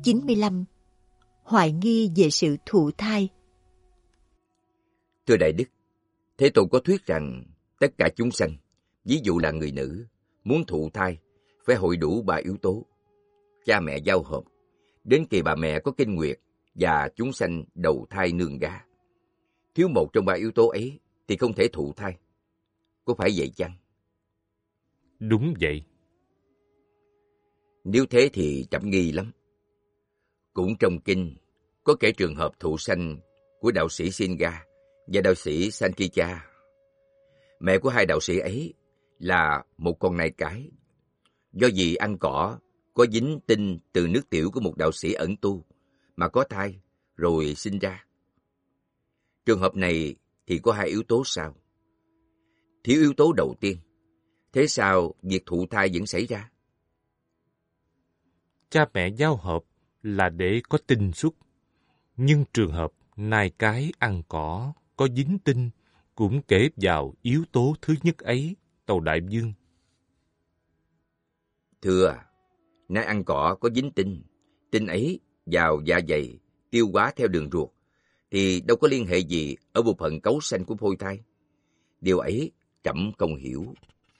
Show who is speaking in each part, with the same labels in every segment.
Speaker 1: 95. Hoài nghi về sự thụ thai.
Speaker 2: Thưa Đại Đức, Thế Tôn có thuyết rằng tất cả chúng sanh, ví dụ là người nữ, muốn thụ thai, phải hội đủ 3 yếu tố. Cha mẹ giao hợp, đến kỳ bà mẹ có kinh nguyệt và chúng sanh đầu thai nương gà. Thiếu một trong 3 yếu tố ấy thì không thể thụ thai. Có phải vậy chăng?
Speaker 3: Đúng vậy.
Speaker 2: Nếu thế thì trẫm nghi lắm. Cũng trong kinh có kể trường hợp thụ sanh của đạo sĩ Singa và đạo sĩ Sankicha. Mẹ của hai đạo sĩ ấy là một con nai cái. Do vì ăn cỏ có dính tinh từ nước tiểu của một đạo sĩ ẩn tu mà có thai rồi sinh ra. Trường hợp này thì có 2 yếu tố sau. Thiếu yếu tố đầu tiên, thế sao việc thụ thai vẫn xảy ra?
Speaker 3: Cha mẹ giao hợp là để có tinh xuất, nhưng trường hợp nai cái ăn cỏ có dính tinh cũng kể vào yếu tố thứ nhất ấy, Tâu Đại Vương.
Speaker 2: Thưa, nai ăn cỏ có dính tinh, tinh ấy vào dạ dày, tiêu hóa theo đường ruột, thì đâu có liên hệ gì ở bộ phận cấu sanh của phôi thai. Điều ấy trẫm không hiểu.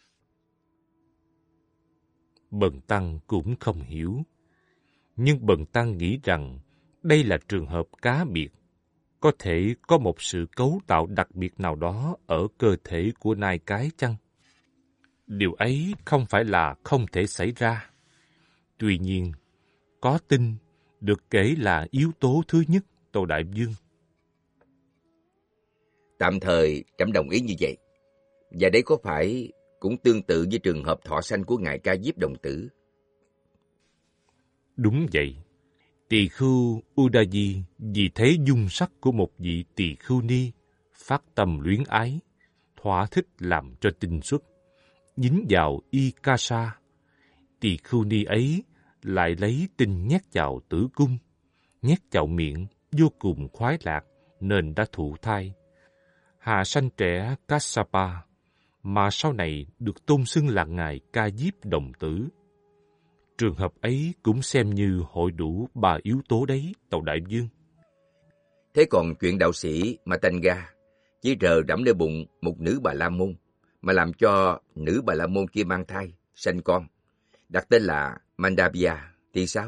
Speaker 3: Bần tăng cũng không hiểu. Nhưng Bần tăng nghĩ rằng đây là trường hợp cá biệt. Có thể có một sự cấu tạo đặc biệt nào đó ở cơ thể của nai cái chăng? Điều ấy không phải là không thể xảy ra. Tuy nhiên, có tinh được kể là yếu tố thứ nhất, Tâu Đại Vương.
Speaker 2: Tạm thời trẫm đồng ý như vậy. Và đấy có phải cũng tương tự như trường hợp thọ sanh của ngài Ca Diếp Đồng Tử?
Speaker 3: Đúng vậy. Tỳ khưu Udayi vì thế dung sắc của một vị tỳ khưu ni phát tâm luyến ái, thỏa thích làm cho tinh xuất, dính vào y ca sa. Tỳ khưu ni ấy lại lấy tinh nhét vào tử cung, nhét vào miệng, vô cùng khoái lạc nên đã thụ thai. Hạ sanh trẻ Kassapa, mà sau này được tôn xưng là ngài Ca Diếp Đồng Tử. Trường hợp ấy cũng xem như hội đủ 3 yếu tố đấy, Tâu Đại Vương.
Speaker 2: Thế còn chuyện đạo sĩ Matanga chỉ rờ đẫm lên bụng một nữ Bà La Môn mà làm cho nữ Bà La Môn kia mang thai, sanh con, đặt tên là Mandavya thì sao?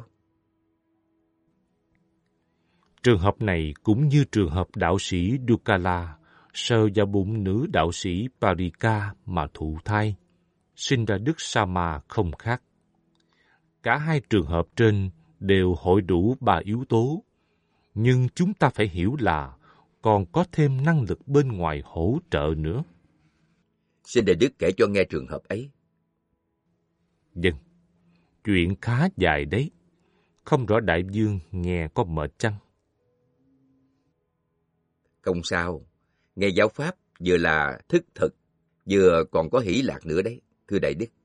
Speaker 3: Trường hợp này cũng như trường hợp đạo sĩ Dukala sờ vào bụng nữ đạo sĩ Parika mà thụ thai, sinh ra đức Sama không khác. Cả 2 trường hợp trên đều hội đủ 3 yếu tố, nhưng chúng ta phải hiểu là còn có thêm năng lực bên ngoài hỗ trợ nữa.
Speaker 2: Xin Đại Đức kể cho nghe trường hợp ấy.
Speaker 3: Vâng, chuyện khá dài đấy. Không rõ Đại Vương nghe có mệt chăng?
Speaker 2: Không sao, nghe giáo pháp vừa là thức thực, vừa còn có hỷ lạc nữa đấy, thưa Đại Đức.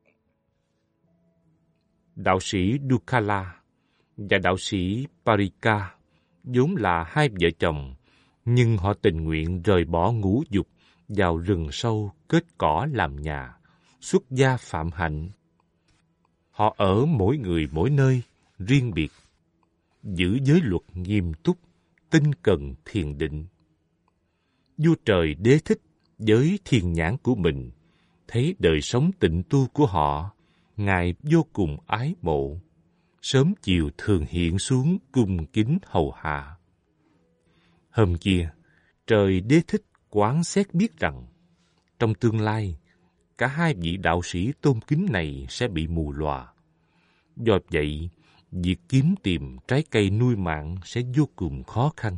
Speaker 3: Đạo sĩ Dukala và đạo sĩ Parika vốn là 2 vợ chồng, nhưng họ tình nguyện rời bỏ ngũ dục vào rừng sâu kết cỏ làm nhà, xuất gia phạm hạnh. Họ ở mỗi người mỗi nơi, riêng biệt, giữ giới luật nghiêm túc, tinh cần thiền định. Vua Trời Đế Thích với thiền nhãn của mình thấy đời sống tịnh tu của họ, Ngài vô cùng ái mộ, sớm chiều thường hiện xuống cung kính hầu hạ. Hôm kia, Trời Đế Thích quán xét biết rằng, trong tương lai, cả 2 vị đạo sĩ tôn kính này sẽ bị mù lòa. Do vậy, việc kiếm tìm trái cây nuôi mạng sẽ vô cùng khó khăn.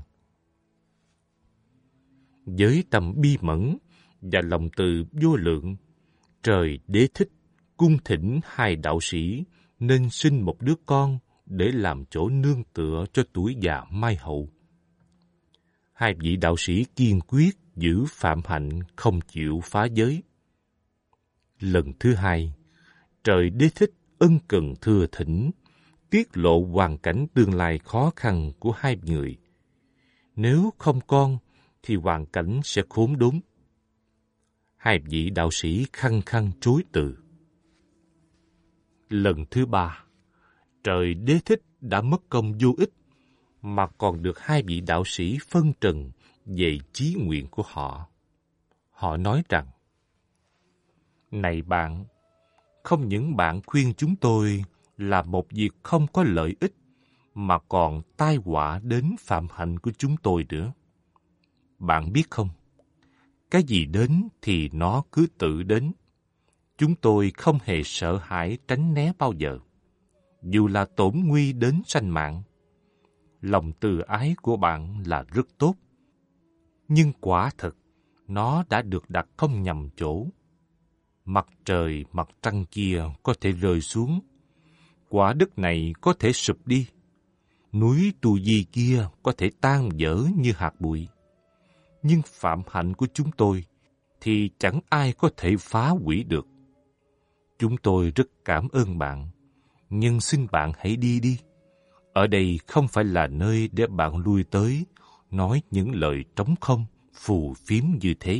Speaker 3: Với tâm bi mẫn và lòng từ vô lượng, Trời Đế Thích cung thỉnh 2 đạo sĩ nên sinh một đứa con để làm chỗ nương tựa cho tuổi già mai hậu. 2 vị đạo sĩ kiên quyết giữ phạm hạnh, không chịu phá giới. Lần thứ 2, Trời Đế Thích ân cần thưa thỉnh, tiết lộ hoàn cảnh tương lai khó khăn của 2 người. Nếu không con, thì hoàn cảnh sẽ khốn đốn. 2 vị đạo sĩ khăng khăng chối từ. Lần thứ 3, trời Đế Thích đã mất công vô ích, mà còn được hai vị đạo sĩ phân trần về chí nguyện của họ. Họ nói rằng, này bạn, không những bạn khuyên chúng tôi làm một việc không có lợi ích, mà còn tai họa đến phạm hạnh của chúng tôi nữa. Bạn biết không, cái gì đến thì nó cứ tự đến. Chúng tôi không hề sợ hãi tránh né bao giờ, dù là tổn nguy đến sanh mạng. Lòng từ ái của bạn là rất tốt, nhưng quả thực nó đã được đặt không nhầm chỗ. Mặt trời, mặt trăng kia có thể rơi xuống, quả đất này có thể sụp đi, núi Tu Di kia có thể tan vỡ như hạt bụi. Nhưng phạm hạnh của chúng tôi thì chẳng ai có thể phá hủy được. Chúng tôi rất cảm ơn bạn, nhưng xin bạn hãy đi đi. Ở đây không phải là nơi để bạn lui tới, nói những lời trống không, phù phiếm như thế.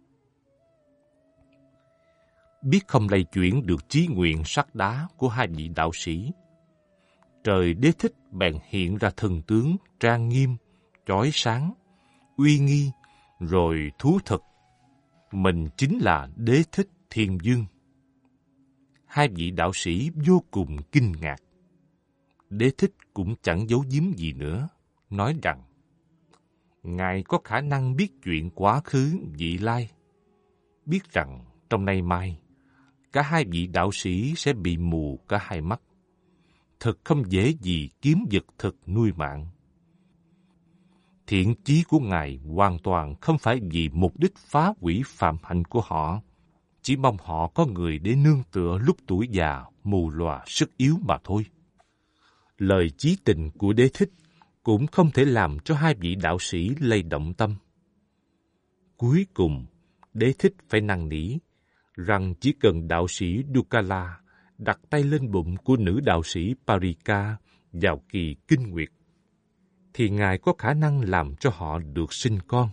Speaker 3: Biết không lay chuyển được chí nguyện sắt đá của hai vị đạo sĩ, trời Đế Thích bèn hiện ra thần tướng trang nghiêm, chói sáng, uy nghi, rồi thú thực. Mình chính là Đế Thích Thiên Vương. Hai vị đạo sĩ vô cùng kinh ngạc. Đế Thích cũng chẳng giấu giếm gì nữa, nói rằng, Ngài có khả năng biết chuyện quá khứ, vị lai. Biết rằng trong nay mai, cả hai vị đạo sĩ sẽ bị mù cả hai mắt. Thật không dễ gì kiếm vật thực nuôi mạng. Thiện chí của Ngài hoàn toàn không phải vì mục đích phá hủy phạm hạnh của họ, chỉ mong họ có người để nương tựa lúc tuổi già, mù lòa, sức yếu mà thôi. Lời chí tình của Đế Thích cũng không thể làm cho hai vị đạo sĩ lay động tâm. Cuối cùng, Đế Thích phải năn nỉ rằng chỉ cần đạo sĩ Dukala đặt tay lên bụng của nữ đạo sĩ Parika vào kỳ kinh nguyệt, thì Ngài có khả năng làm cho họ được sinh con.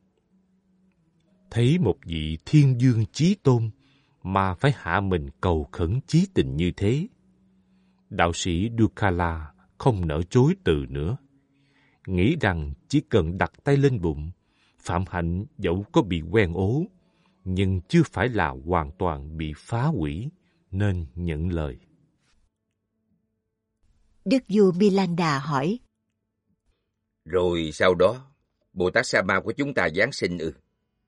Speaker 3: Thấy một vị thiên vương chí tôn mà phải hạ mình cầu khẩn chí tình như thế, đạo sĩ Dukala không nỡ chối từ nữa, nghĩ rằng chỉ cần đặt tay lên bụng, phạm hạnh dẫu có bị quen ố, nhưng chưa phải là hoàn toàn bị phá hủy, nên nhận lời.
Speaker 1: Đức vua Milanda hỏi,
Speaker 2: Rồi sau đó, Bồ Tát Sa Ma của chúng ta giáng sinh ư?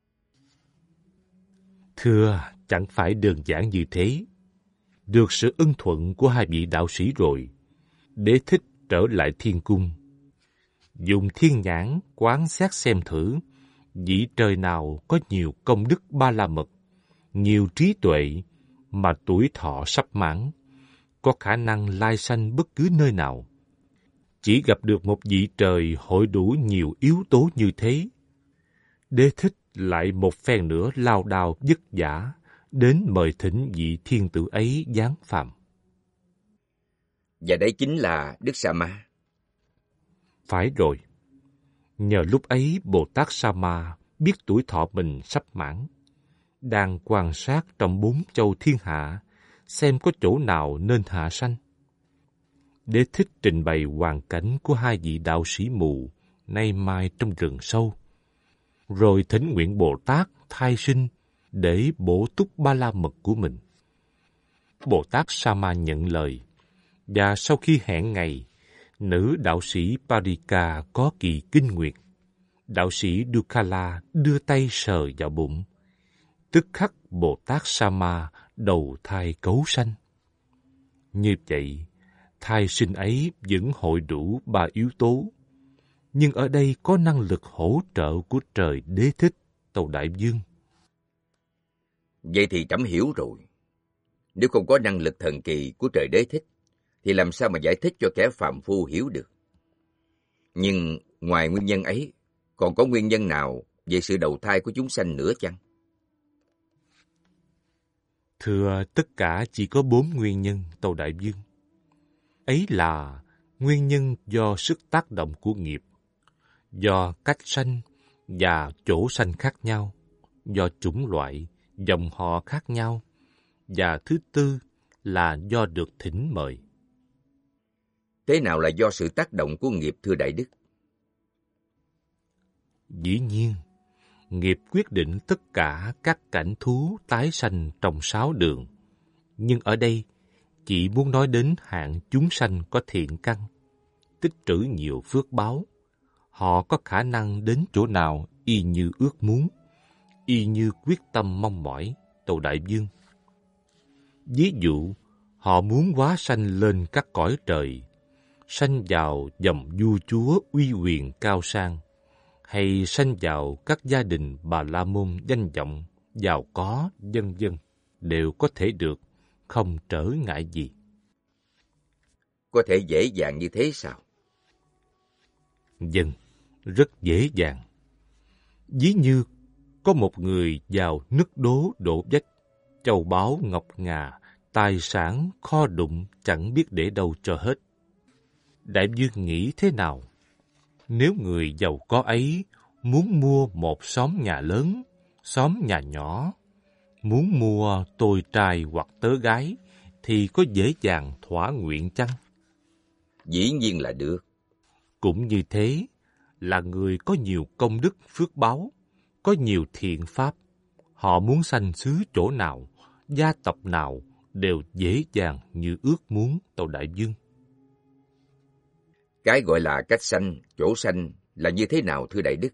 Speaker 3: Thưa, chẳng phải đơn giản như thế. Được sự ưng thuận của hai vị đạo sĩ rồi, Đế Thích trở lại thiên cung, dùng thiên nhãn quán xét xem thử vị trời nào có nhiều công đức ba la mật, nhiều trí tuệ, mà tuổi thọ sắp mãn, có khả năng lai sanh bất cứ nơi nào. Chỉ gặp được một vị trời hội đủ nhiều yếu tố như thế, Đế Thích lại một phen nữa lao đao vất vả đến mời thỉnh vị thiên tử ấy giáng phàm.
Speaker 2: Và đấy chính là Đức Sa Ma.
Speaker 3: Phải rồi. Nhờ lúc ấy Bồ Tát Sa Ma biết tuổi thọ mình sắp mãn, đang quan sát trong 4 châu thiên hạ, xem có chỗ nào nên hạ sanh. Đế Thích trình bày hoàn cảnh của hai vị đạo sĩ mù nay mai trong rừng sâu, rồi thỉnh nguyện Bồ Tát thai sinh để bổ túc ba la mật của mình. Bồ Tát Sa Ma nhận lời, và sau khi hẹn ngày, nữ đạo sĩ Parika có kỳ kinh nguyệt, đạo sĩ Dukala đưa tay sờ vào bụng, tức khắc Bồ Tát Sa Ma đầu thai cấu sanh. Như vậy, thai sinh ấy vẫn hội đủ 3 yếu tố, nhưng ở đây có năng lực hỗ trợ của trời Đế Thích, Tâu Đại Vương.
Speaker 2: Vậy thì trẫm hiểu rồi. Nếu không có năng lực thần kỳ của trời Đế Thích, thì làm sao mà giải thích cho kẻ phàm phu hiểu được? Nhưng ngoài nguyên nhân ấy, còn có nguyên nhân nào về sự đầu thai của chúng sanh nữa chăng?
Speaker 3: Thưa, tất cả chỉ có 4 nguyên nhân, Tâu Đại Vương. Ấy là nguyên nhân do sức tác động của nghiệp, do cách sanh và chỗ sanh khác nhau, do chủng loại, dòng họ khác nhau, và thứ tư là do được thỉnh mời.
Speaker 2: Thế nào là do sự tác động của nghiệp, thưa Đại Đức?
Speaker 3: Dĩ nhiên, nghiệp quyết định tất cả các cảnh thú tái sanh trong 6 đường. Nhưng ở đây, chỉ muốn nói đến hạng chúng sanh có thiện căn, tích trữ nhiều phước báo. Họ có khả năng đến chỗ nào y như ước muốn, y như quyết tâm mong mỏi, tâu Đại Dương. Ví dụ, họ muốn hóa sanh lên các cõi trời, sanh vào dòng vua chúa uy quyền cao sang, hay sanh vào các gia đình bà la môn danh vọng, giàu có, vân vân, đều có thể được, không trở ngại gì.
Speaker 2: Có thể dễ dàng như thế sao?
Speaker 3: Vâng, rất dễ dàng. Ví như có một người vào nứt đố đổ vách, châu báu ngọc ngà, tài sản kho đụng chẳng biết để đâu cho hết. Đại Dương nghĩ thế nào? Nếu người giàu có ấy muốn mua một xóm nhà lớn, xóm nhà nhỏ, muốn mua tôi trai hoặc tớ gái, thì có dễ dàng thỏa nguyện chăng?
Speaker 2: Dĩ nhiên là được.
Speaker 3: Cũng như thế, là người có nhiều công đức phước báu, có nhiều thiện pháp, họ muốn sanh xứ chỗ nào, gia tộc nào, đều dễ dàng như ước muốn, tâu Đại Dương.
Speaker 2: Cái gọi là cách sanh, chỗ sanh là như thế nào, thưa Đại Đức?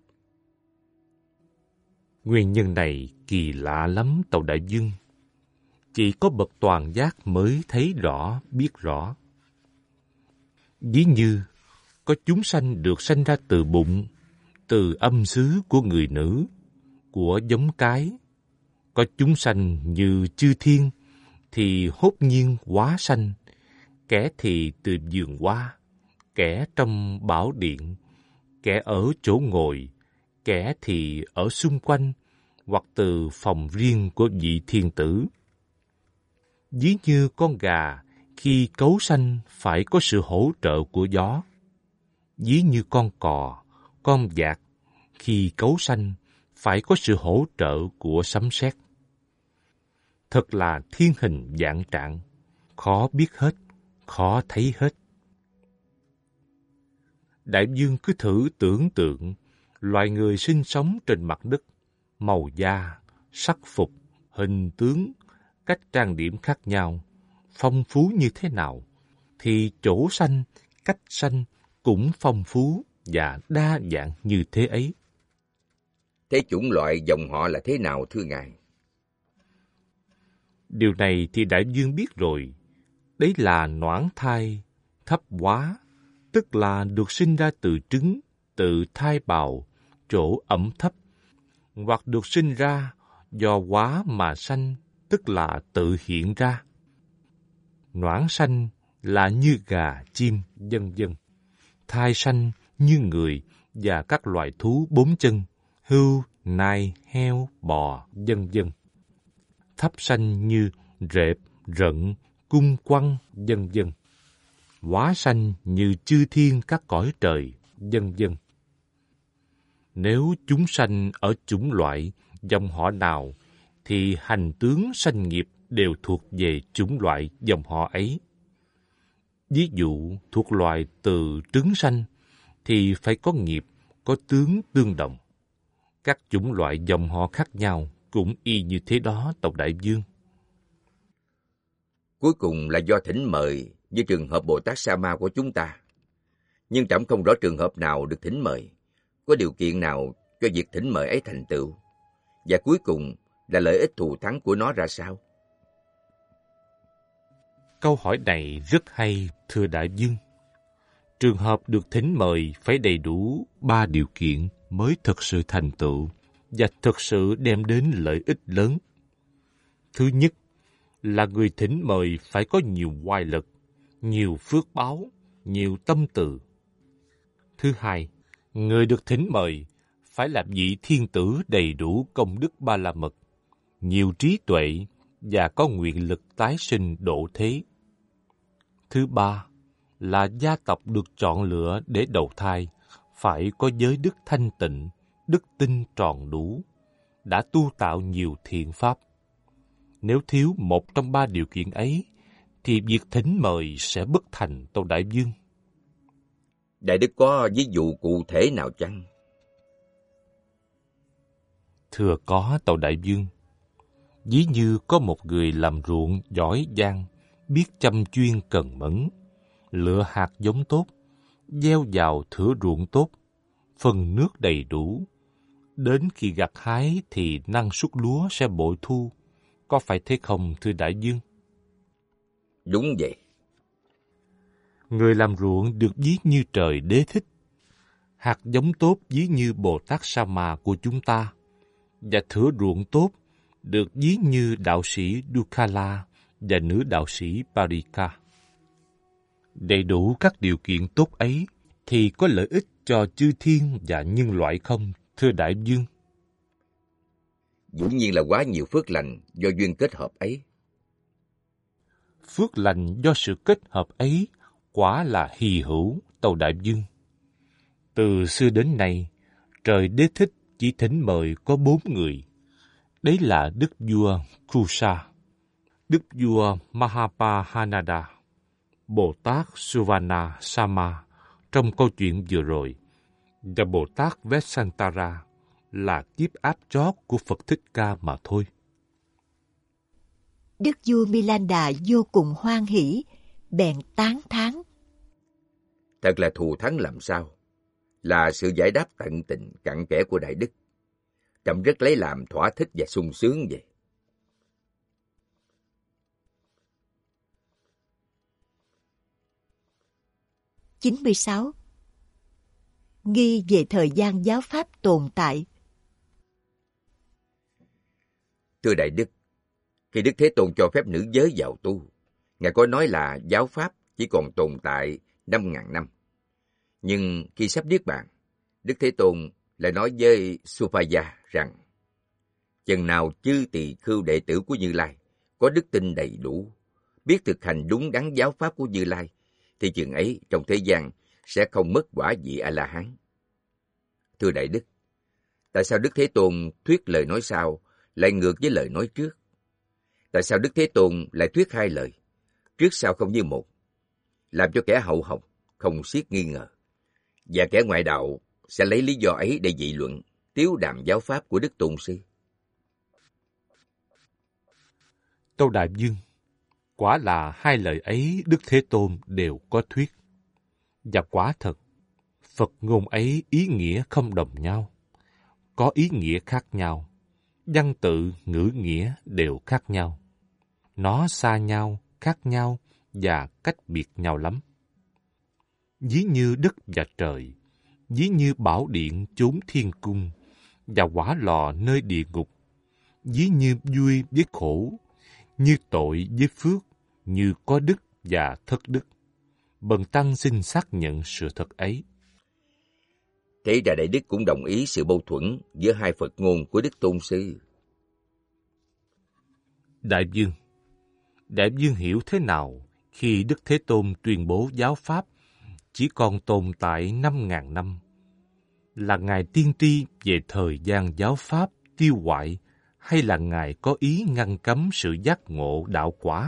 Speaker 3: Nguyên nhân này kỳ lạ lắm, tâu Đại Dương. Chỉ có bậc toàn giác mới thấy rõ, biết rõ. Ví như, có chúng sanh được sanh ra từ bụng, từ âm xứ của người nữ, của giống cái. Có chúng sanh như chư thiên, thì hốt nhiên hóa sanh, kẻ thì từ vườn hoa, kẻ trong bảo điện, kẻ ở chỗ ngồi, kẻ thì ở xung quanh, hoặc từ phòng riêng của vị thiên tử. Ví như con gà, khi cấu sanh phải có sự hỗ trợ của gió. Ví như con cò, con vạc, khi cấu sanh phải có sự hỗ trợ của sấm sét. Thật là thiên hình vạn trạng, khó biết hết, khó thấy hết. Đại Dương cứ thử tưởng tượng, loài người sinh sống trên mặt đất, màu da, sắc phục, hình tướng, cách trang điểm khác nhau, phong phú như thế nào, thì chỗ sanh, cách sanh cũng phong phú và đa dạng như thế ấy.
Speaker 2: Thế chủng loại dòng họ là thế nào, thưa Ngài?
Speaker 3: Điều này thì Đại Dương biết rồi. Đấy là noãn thai, thấp hóa, tức là được sinh ra từ trứng, từ thai bào, chỗ ẩm thấp, hoặc được sinh ra do hóa mà sanh, tức là tự hiện ra. Noãn sanh là như gà, chim, vân vân. Thai sanh như người và các loài thú 4 chân, hươu, nai, heo, bò, vân vân. Thấp sanh như rệp, rận, cung quăng, vân vân. Hóa sanh như chư thiên các cõi trời, vân vân. Nếu chúng sanh ở chủng loại, dòng họ nào, thì hành tướng sanh nghiệp đều thuộc về chủng loại dòng họ ấy. Ví dụ thuộc loài từ trứng sanh, thì phải có nghiệp, có tướng tương đồng. Các chủng loại dòng họ khác nhau cũng y như thế đó, tộc Đại Dương.
Speaker 2: Cuối cùng là do thỉnh mời như trường hợp Bồ Tát Sa Ma của chúng ta. Nhưng trẫm không rõ trường hợp nào được thỉnh mời, có điều kiện nào cho việc thỉnh mời ấy thành tựu, và cuối cùng là lợi ích thù thắng của nó ra sao?
Speaker 3: Câu hỏi này rất hay, thưa Đại Dương. Trường hợp được thỉnh mời phải đầy đủ 3 điều kiện mới thực sự thành tựu và thực sự đem đến lợi ích lớn. Thứ nhất là người thỉnh mời phải có nhiều oai lực, nhiều phước báo, nhiều tâm từ. Thứ hai, người được thỉnh mời phải là vị thiên tử đầy đủ công đức Ba La Mật, nhiều trí tuệ và có nguyện lực tái sinh độ thế. Thứ ba là gia tộc được chọn lựa để đầu thai phải có giới đức thanh tịnh, đức tin tròn đủ, đã tu tạo nhiều thiện pháp. Nếu thiếu một trong 3 điều kiện ấy, thì việc thỉnh mời sẽ bất thành, tâu Đại Dương.
Speaker 2: Đại đức có ví dụ cụ thể nào chăng?
Speaker 3: Thưa có, tàu đại vương. Ví như có một người làm ruộng giỏi giang, biết chăm chuyên cần mẫn, lựa hạt giống tốt, gieo vào thửa ruộng tốt, phân nước đầy đủ. Đến khi gặt hái thì năng suất lúa sẽ bội thu. Có phải thế không, thưa đại vương?
Speaker 2: Đúng vậy.
Speaker 3: Người làm ruộng được ví như trời đế thích. Hạt giống tốt ví như Bồ Tát Sa Ma của chúng ta. Và thửa ruộng tốt được ví như đạo sĩ Dukala và nữ đạo sĩ Parika. Đầy đủ các điều kiện tốt ấy thì có lợi ích cho chư thiên và nhân loại không, thưa đại vương?
Speaker 2: Dĩ nhiên là quá nhiều phước lành do duyên kết hợp ấy.
Speaker 3: Phước lành do sự kết hợp ấy quả là hy hữu, tàu đại vương. Từ xưa đến nay, trời đế thích chỉ thỉnh mời có 4 người. Đấy là Đức vua Kusa, Đức vua Mahapahanada, Bồ Tát Suvana Sama trong câu chuyện vừa rồi, và Bồ Tát Vesantara là kiếp áp chót của Phật Thích Ca mà thôi.
Speaker 1: Đức vua Milanda vô cùng hoan hỷ, bèn tán thán.
Speaker 2: Thật là thù thắng làm sao, là sự giải đáp tận tình cặn kẽ của Đại Đức. Trẫm rất lấy làm thỏa thích và sung sướng vậy.
Speaker 1: (96) Nghi về thời gian giáo pháp tồn tại.
Speaker 2: Thưa Đại Đức, khi Đức Thế Tôn cho phép nữ giới vào tu, Ngài có nói là giáo pháp chỉ còn tồn tại 5.000 năm. Nhưng khi sắp niết bàn, Đức Thế Tôn lại nói với Supaya rằng chừng nào chư tỳ khưu đệ tử của Như Lai có đức tin đầy đủ, biết thực hành đúng đắn giáo pháp của Như Lai, thì chừng ấy trong thế gian sẽ không mất quả vị A-la-hán. Thưa Đại Đức, tại sao Đức Thế Tôn thuyết lời nói sau lại ngược với lời nói trước? Tại sao Đức Thế Tôn lại thuyết hai lời, trước sau không như một, làm cho kẻ hậu học không xiết nghi ngờ, và kẻ ngoại đạo sẽ lấy lý do ấy để dị luận, tiếu đàm giáo pháp của Đức Tôn Sư?
Speaker 3: Tâu đại vương, quả là hai lời ấy Đức Thế Tôn đều có thuyết. Và quả thật, Phật ngôn ấy ý nghĩa không đồng nhau, có ý nghĩa khác nhau, văn tự, ngữ nghĩa đều khác nhau. Nó xa nhau, khác nhau và cách biệt nhau lắm. Ví như đất và trời, ví như bảo điện chốn thiên cung và hỏa lò nơi địa ngục, ví như vui với khổ, như tội với phước, như có đức và thất đức. Bần tăng xin xác nhận sự thật ấy.
Speaker 2: Thế ra Đại Đức cũng đồng ý sự mâu thuẫn giữa hai Phật ngôn của Đức Tôn Sư.
Speaker 3: Đại vương hiểu thế nào khi Đức Thế Tôn tuyên bố giáo pháp chỉ còn tồn tại 5.000 năm? Là Ngài tiên tri về thời gian giáo pháp tiêu hoại, hay là Ngài có ý ngăn cấm sự giác ngộ đạo quả?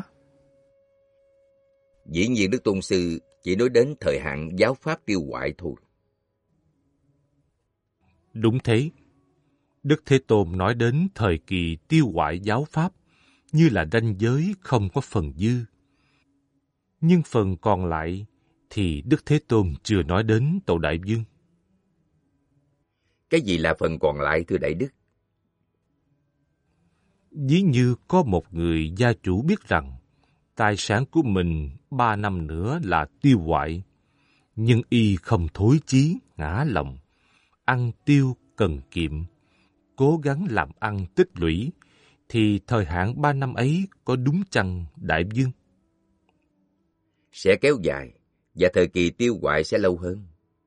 Speaker 2: Dĩ nhiên Đức Tôn Sư chỉ nói đến thời hạn giáo pháp tiêu hoại thôi.
Speaker 3: Đúng thế. Đức Thế Tôn nói đến thời kỳ tiêu hoại giáo pháp như là ranh giới không có phần dư. Nhưng phần còn lại thì Đức Thế Tôn chưa nói đến, tâu đại vương.
Speaker 2: Cái gì là phần còn lại, thưa Đại Đức?
Speaker 3: Ví như có một người gia chủ biết rằng tài sản của mình 3 năm nữa là tiêu hoại, nhưng y không thối chí, ngã lòng, ăn tiêu cần kiệm, cố gắng làm ăn tích lũy, thì thời hạn 3 năm ấy có đúng chăng, đại vương?
Speaker 2: Sẽ kéo dài, và thời kỳ tiêu hoại sẽ lâu hơn.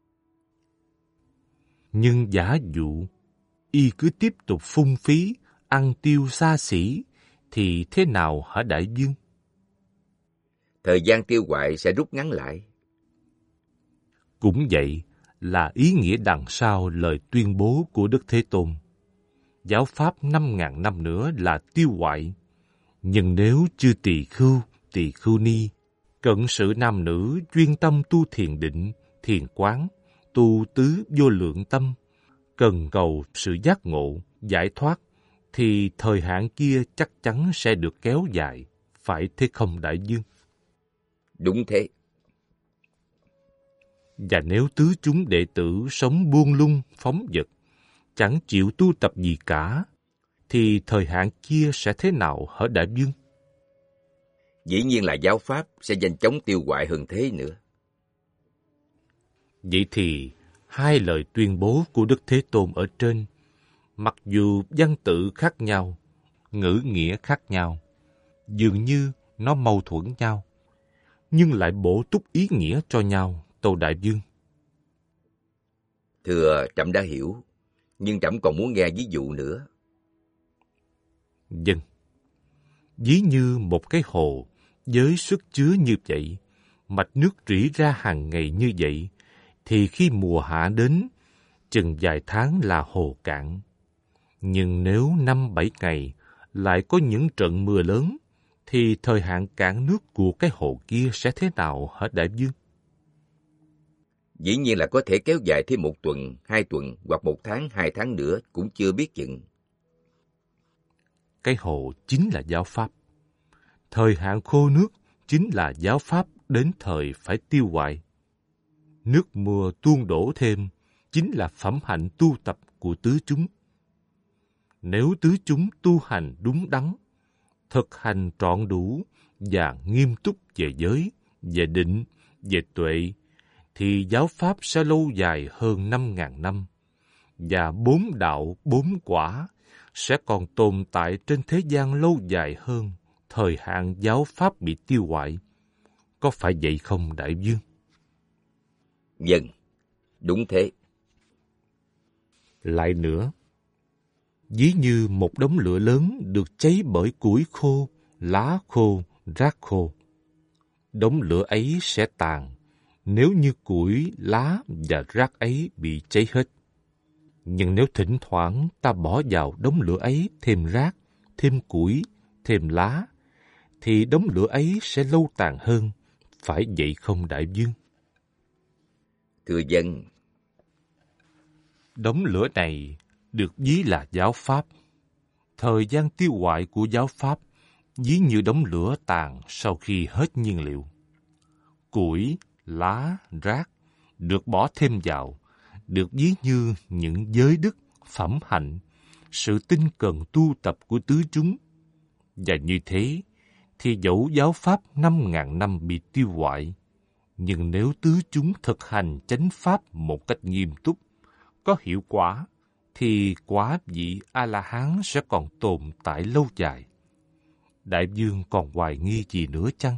Speaker 3: Nhưng giả dụ, y cứ tiếp tục phung phí, ăn tiêu xa xỉ, thì thế nào hả đại vương?
Speaker 2: Thời gian tiêu hoại sẽ rút ngắn lại.
Speaker 3: Cũng vậy là ý nghĩa đằng sau lời tuyên bố của Đức Thế Tôn. Giáo pháp 5.000 năm nữa là tiêu hoại, nhưng nếu chư tỳ khưu ni, cận sự nam nữ chuyên tâm tu thiền định thiền quán, tu tứ vô lượng tâm, cần cầu sự giác ngộ, giải thoát, thì thời hạn kia chắc chắn sẽ được kéo dài, phải thế không đại dương?
Speaker 2: Đúng thế.
Speaker 3: Và nếu tứ chúng đệ tử sống buông lung, phóng dật, chẳng chịu tu tập gì cả, thì thời hạn kia sẽ thế nào hả đại dương?
Speaker 2: Dĩ nhiên là giáo pháp sẽ nhanh chóng tiêu hoại hơn thế nữa.
Speaker 3: Vậy thì, hai lời tuyên bố của Đức Thế Tôn ở trên, mặc dù văn tự khác nhau, ngữ nghĩa khác nhau, dường như nó mâu thuẫn nhau, nhưng lại bổ túc ý nghĩa cho nhau, tâu đại dương.
Speaker 2: Thưa, trẫm đã hiểu, nhưng trẫm còn muốn nghe ví dụ nữa.
Speaker 3: Vâng. Ví như một cái hồ với sức chứa như vậy, mạch nước rỉ ra hàng ngày như vậy, thì khi mùa hạ đến, chừng vài tháng là hồ cạn. Nhưng nếu 5-7 ngày lại có những trận mưa lớn, thì thời hạn cạn nước của cái hồ kia sẽ thế nào hả đại dương?
Speaker 2: Dĩ nhiên là có thể kéo dài thêm 1 tuần, 2 tuần hoặc 1 tháng, 2 tháng nữa cũng chưa biết chừng.
Speaker 3: Cái hồ chính là giáo pháp. Thời hạn khô nước chính là giáo pháp đến thời phải tiêu hoại. Nước mưa tuôn đổ thêm chính là phẩm hạnh tu tập của tứ chúng. Nếu tứ chúng tu hành đúng đắn, thực hành trọn đủ và nghiêm túc về giới, về định, về tuệ, thì giáo pháp sẽ lâu dài hơn 5.000 năm, và 4 đạo 4 quả sẽ còn tồn tại trên thế gian lâu dài hơn thời hạn giáo pháp bị tiêu hoại. Có phải vậy không đại dương?
Speaker 2: Vâng, đúng thế.
Speaker 3: Lại nữa, ví như một đống lửa lớn được cháy bởi củi khô, lá khô, rác khô. Đống lửa ấy sẽ tàn nếu như củi, lá và rác ấy bị cháy hết. Nhưng nếu thỉnh thoảng ta bỏ vào đống lửa ấy thêm rác, thêm củi, thêm lá, thì đống lửa ấy sẽ lâu tàn hơn. Phải vậy không đại dương?
Speaker 2: Thưa dân.
Speaker 3: Đống lửa này được ví là giáo pháp. Thời gian tiêu hoại của giáo pháp ví như đống lửa tàn sau khi hết nhiên liệu. Củi, lá, rác được bỏ thêm vào, được ví như những giới đức, phẩm hạnh, sự tinh cần tu tập của tứ chúng. Và như thế, thì dẫu giáo pháp 5.000 năm bị tiêu hoại, nhưng nếu tứ chúng thực hành chánh pháp một cách nghiêm túc, có hiệu quả, thì quả vị A-la-hán sẽ còn tồn tại lâu dài. Đại dương còn hoài nghi gì nữa chăng?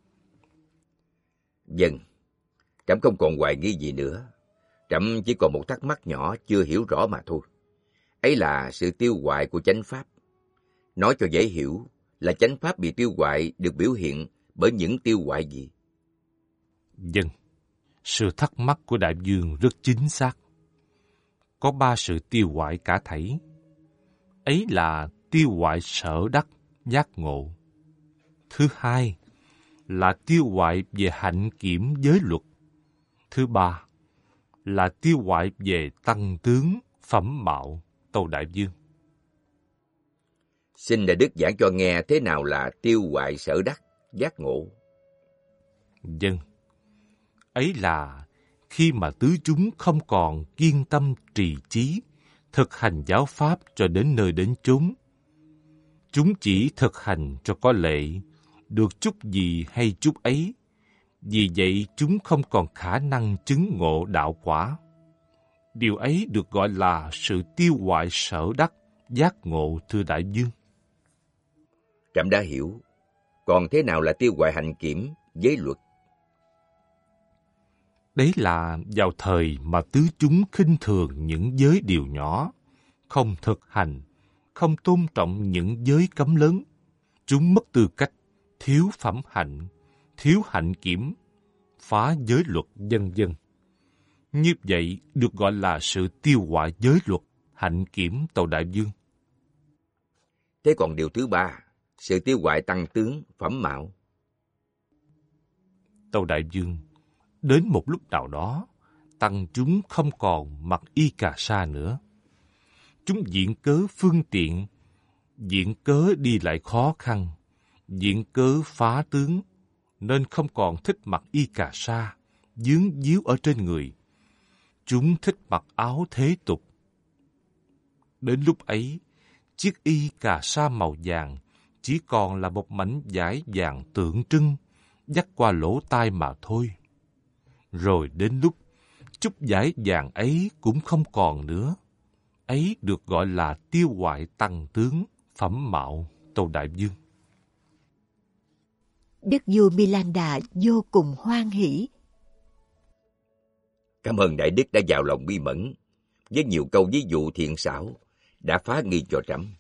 Speaker 2: Vâng, trẫm không còn hoài nghi gì nữa. Trẫm chỉ còn một thắc mắc nhỏ chưa hiểu rõ mà thôi. Ấy là sự tiêu hoại của chánh pháp. Nói cho dễ hiểu là chánh pháp bị tiêu hoại được biểu hiện bởi những tiêu hoại gì?
Speaker 3: Vâng, sự thắc mắc của đại dương rất chính xác. Có 3 sự tiêu hoại cả thảy. Ấy là tiêu hoại sở đắc, giác ngộ. Thứ hai là tiêu hoại về hạnh kiểm giới luật. Thứ ba là tiêu hoại về tăng tướng, phẩm mạo, tâu đại dương.
Speaker 2: Xin Đại Đức giảng cho nghe thế nào là tiêu hoại sở đắc, giác ngộ.
Speaker 3: Vâng, ấy là khi mà tứ chúng không còn kiên tâm trì chí, thực hành giáo pháp cho đến nơi đến chốn. Chúng chỉ thực hành cho có lệ, được chút gì hay chút ấy. Vì vậy chúng không còn khả năng chứng ngộ đạo quả. Điều ấy được gọi là sự tiêu hoại sở đắc, giác ngộ, thưa đại dương.
Speaker 2: Trẫm đã hiểu. Còn thế nào là tiêu hoại hạnh kiểm, giới luật?
Speaker 3: Đấy là vào thời mà tứ chúng khinh thường những giới điều nhỏ, không thực hành, không tôn trọng những giới cấm lớn. Chúng mất tư cách, thiếu phẩm hạnh, thiếu hạnh kiểm, phá giới luật vân vân. Như vậy được gọi là sự tiêu hoại giới luật, hạnh kiểm, tâu đại dương.
Speaker 2: Thế còn điều thứ ba, sự tiêu hoại tăng tướng, phẩm mạo.
Speaker 3: Tâu đại dương, Đến một lúc nào đó, tăng chúng không còn mặc y cà sa nữa. Chúng viện cớ phương tiện, viện cớ đi lại khó khăn, viện cớ phá tướng, nên không còn thích mặc y cà sa, dướng díu ở trên người. Chúng thích mặc áo thế tục. Đến lúc ấy, chiếc y cà sa màu vàng chỉ còn là một mảnh vải vàng tượng trưng, dắt qua lỗ tai mà thôi. Rồi đến lúc chút vải vàng ấy cũng không còn nữa. Ấy được gọi là tiêu hoại tăng tướng, phẩm mạo, Tâu Đại Vương.
Speaker 1: Đức vua Milanda vô cùng hoan hỉ.
Speaker 2: Cảm ơn Đại Đức đã giàu lòng bi mẫn, với nhiều câu ví dụ thiện xảo, đã phá nghi cho trẫm.